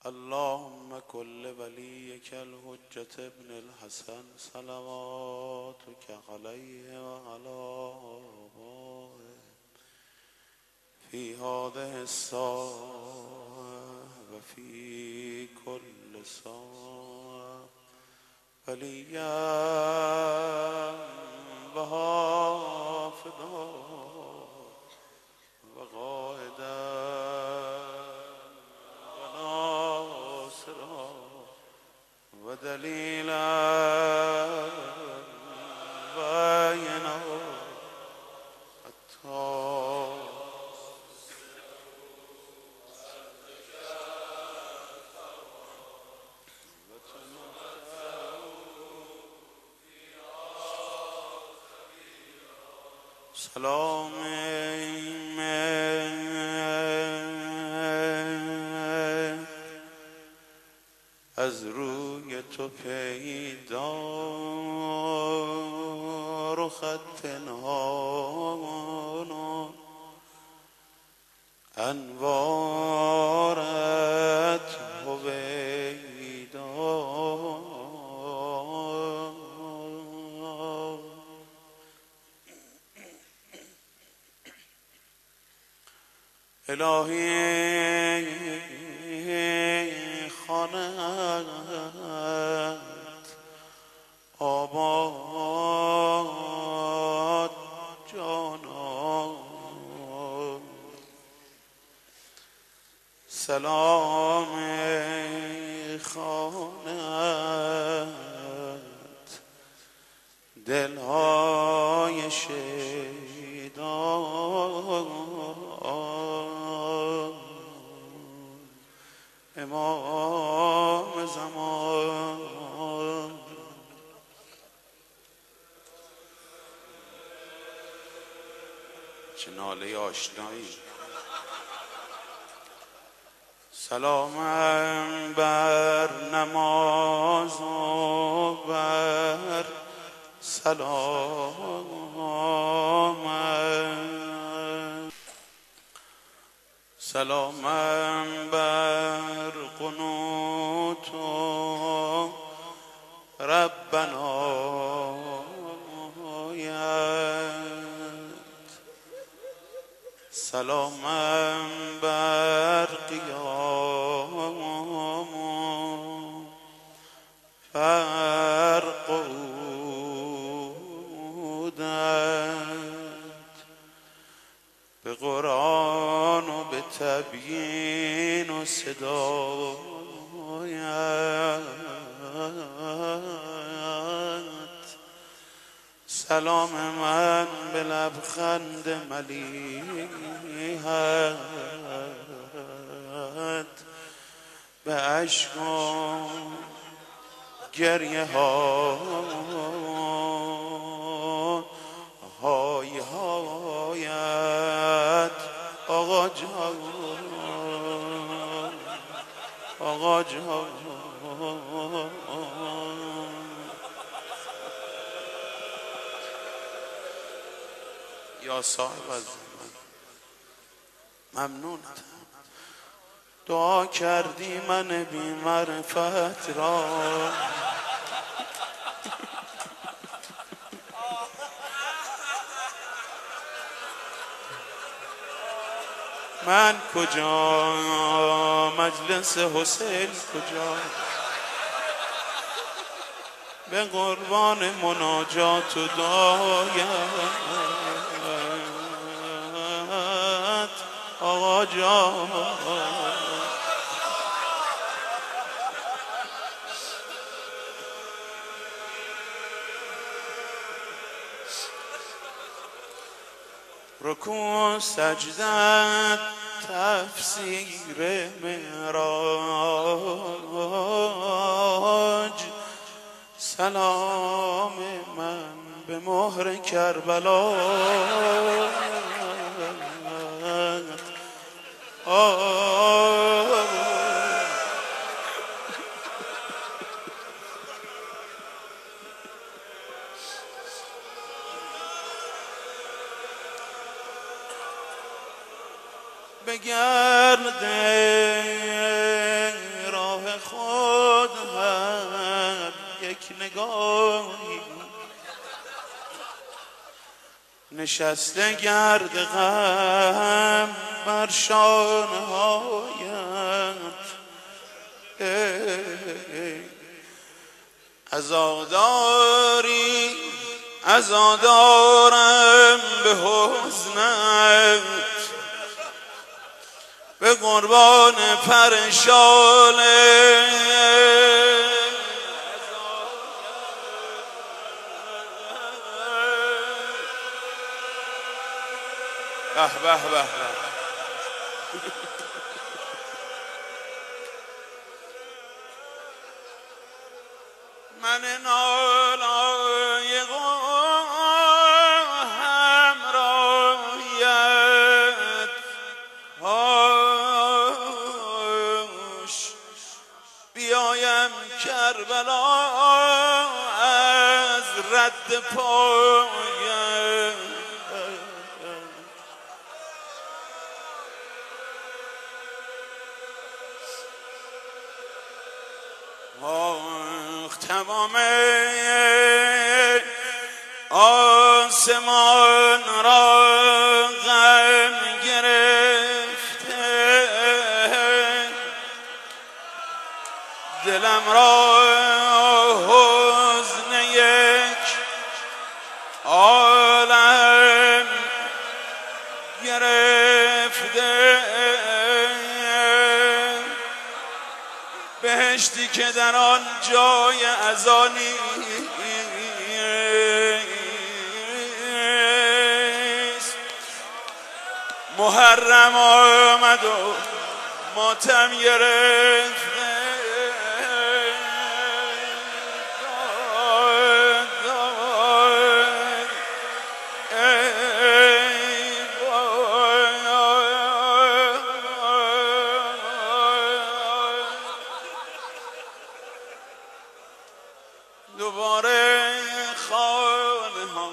اللهم كل وليك الحجة ابن الحسن صلواتك عليه وعلى آبائه في هذه الساعة وفي كل ساعة وليا وحافظا وقائدا وناصرا ودليلا وعينا سلام از روی تو پیدا رو خط پنهان انوارت هویدا الهی خانه‌ات آباد جانا سلام خانه‌ات دلهای شیدا امام زمان چه ناله آشنایی سلام بر نماز و بر سلام بر قنوت و ربنایت سلام بر قیام و فرقودت به قرآن و به تبیین و صدایت سلام من به لبخند ملیحت به اشک و گریه هایت آقا جان آقا جان یا صاحب الزمان ممنونت دعا کردی من بی معرفت را من کجا مجلس حسین کجا به قربان مناجات و دعایت آقا جان رکوع سجدت تفسیر معراج سلام من به مهر کربلا بگرده نشسته گرد غم بر شانه‌هایت، عزاداری عزادارم به حزنت، به قربان پرشاله به به به من نالایق همراهیت هاش بیایم کربلا از رد پایت، تمام آسمان را غم گرفته، دلم را حزن یک عالم گرفته، بهشتی که در آن جای ازانی محرم آمد و ماتم گرفته، دوباره خانه ها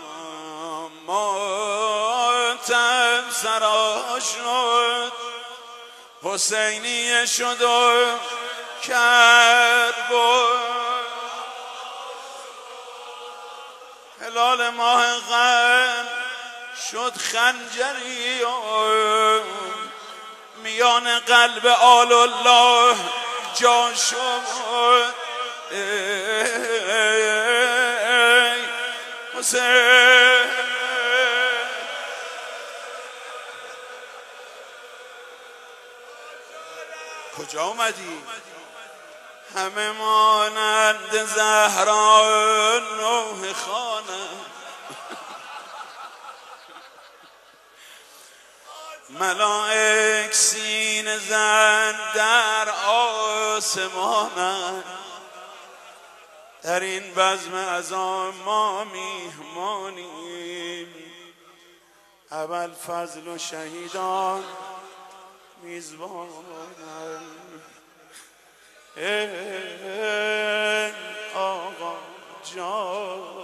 ماتم سرا شد، حسینیه شد و کربلا، هلال ماه غم شد خنجری میان قلب آل الله جا شد، حسین کجا اومدی؟ همه مانند زهرا نوح خانه، ملائک سینه زن در آسمانند، در این بزم عزا ما میهمانیم، ابوالفضل و شهیدان میزبانند، ای آقا جان